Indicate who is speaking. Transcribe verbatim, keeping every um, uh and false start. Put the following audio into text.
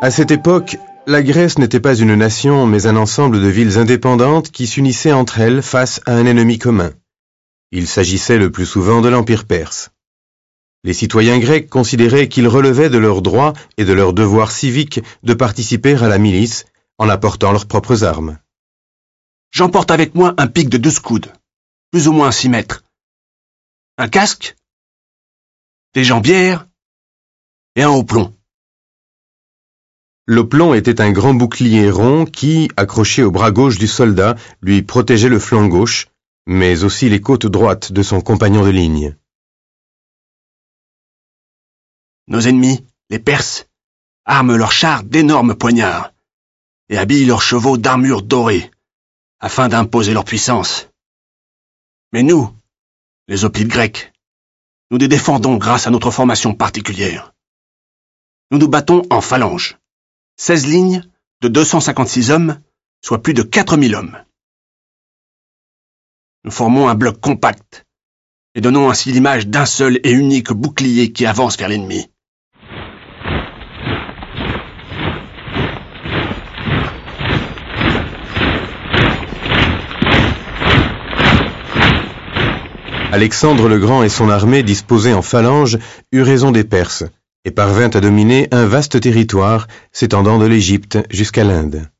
Speaker 1: À cette époque, la Grèce n'était pas une nation, mais un ensemble de villes indépendantes qui s'unissaient entre elles face à un ennemi commun. Il s'agissait le plus souvent de l'Empire perse. Les citoyens grecs considéraient qu'il relevait de leur droit et de leur devoir civique de participer à la milice en apportant leurs propres armes.
Speaker 2: J'emporte avec moi un pic de douze coudes, plus ou moins six mètres, un casque, des jambières et un haut-plomb.
Speaker 1: L'oplomb était un grand bouclier rond qui, accroché au bras gauche du soldat, lui protégeait le flanc gauche, mais aussi les côtes droites de son compagnon de ligne.
Speaker 2: Nos ennemis, les Perses, arment leurs chars d'énormes poignards et habillent leurs chevaux d'armures dorées, afin d'imposer leur puissance. Mais nous, les hoplites grecs, nous les défendons grâce à notre formation particulière. Nous nous battons en phalange, seize lignes de deux cent cinquante-six hommes, soit plus de quatre mille hommes. Nous formons un bloc compact et donnons ainsi l'image d'un seul et unique bouclier qui avance vers l'ennemi.
Speaker 1: Alexandre le Grand et son armée, disposée en phalange, eut raison des Perses et parvint à dominer un vaste territoire s'étendant de l'Égypte jusqu'à l'Inde.